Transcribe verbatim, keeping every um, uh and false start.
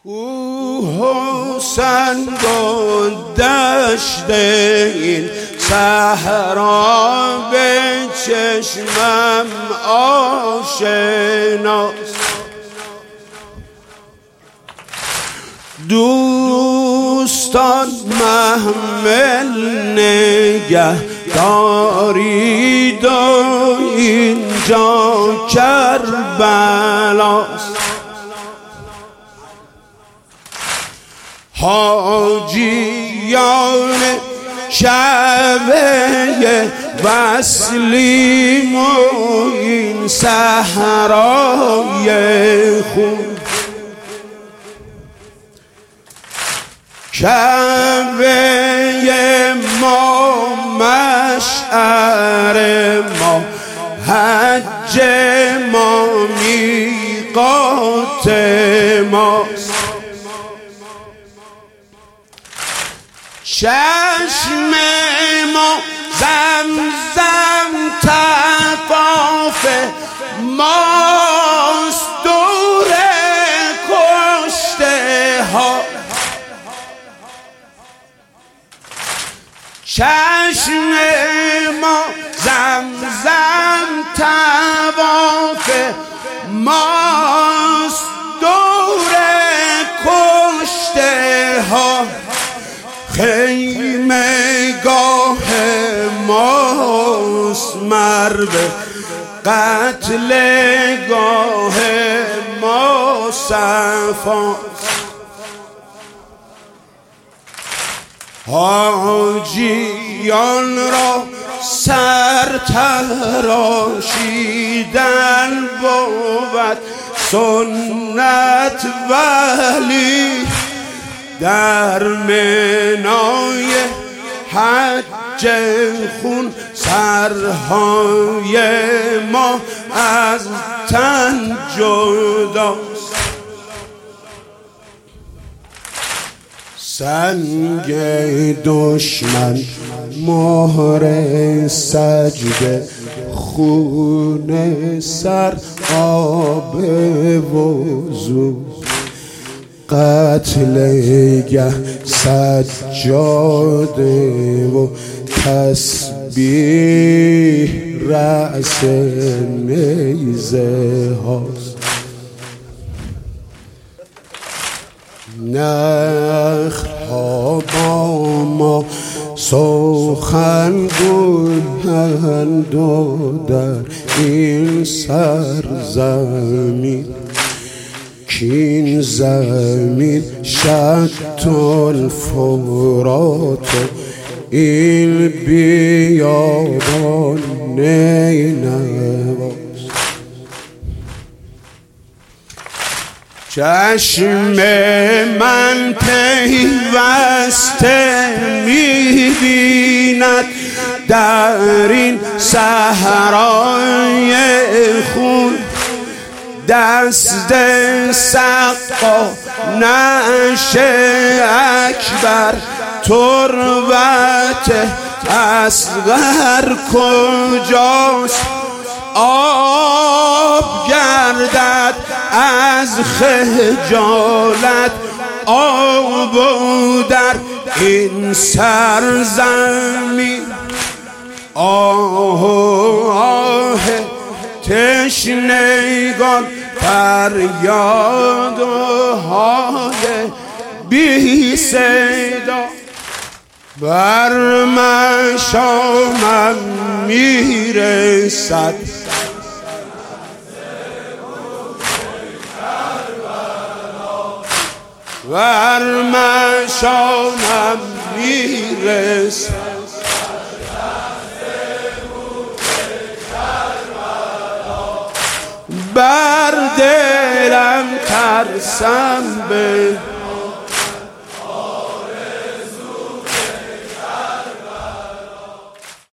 او سنگ و دشت این صحرا به چشمم آشناست. دوستان محمل نگه دارید و اینجا کربلاست. حاجیان شعبه وصلیم و این صحرای خون، کعبه ما مشعر ما، حج ما میقات ماست. چشم ما زمزم طواف ماست، دور کشته ها. چشم ما زمزم طواف ماست، دور کشته ها. خیمه گاه ماست، مرو قتل گاه ما صفاست. حاجیان را سر تراشیدن بود سنت، ولی در منای حج خون سرهای ما از تن جداست. سنگ دشمن مهر سجده، خون سر آب وضو، قتل گه سجاده و تسبیح رأس نیزه هاست. نخها با ما سخن گویند و در این سرزمین، کین زمین شط الفرات، این بیابان نینواست. چشم من پیوسته می‌بیند در این صحرای خون، دست سقا نعش اکبر، تربت اصغر کجاست؟ آب گردد از خجالت، آب در این سرزمین. آه آه تشنگان فریاد و های بی صدا، بر مشامم میرسد. بر مشامم میرسد. بر دلم ترسم به